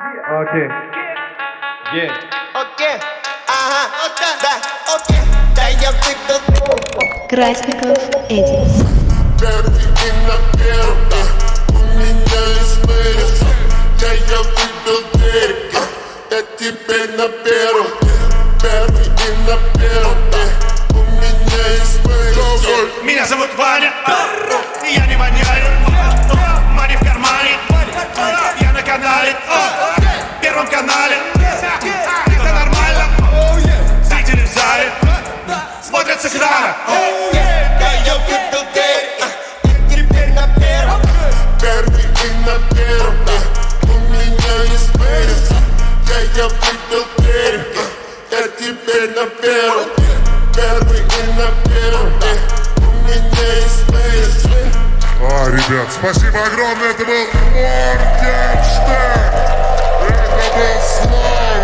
Окей. Окей, ага, да, окей, да я выпил. Красников Эдди. Первый и на первом, у меня есть вырез. Я выпил дерек, я теперь на первом. Первый и на первом, у меня есть вырез. Меня зовут Ваня, я не воняю. Мани в кармане, я на канале, Первом канале. Это нормально, зрители в зале смотрят с экрана. Я выпил дерек, я теперь на первом. Первый и на первом, у меня есть вырез. Я выпил дерек, я теперь на первом. Первый и на первом, у меня есть вырез. Ребят, спасибо огромное, это был Моргенштерн, это был Слава.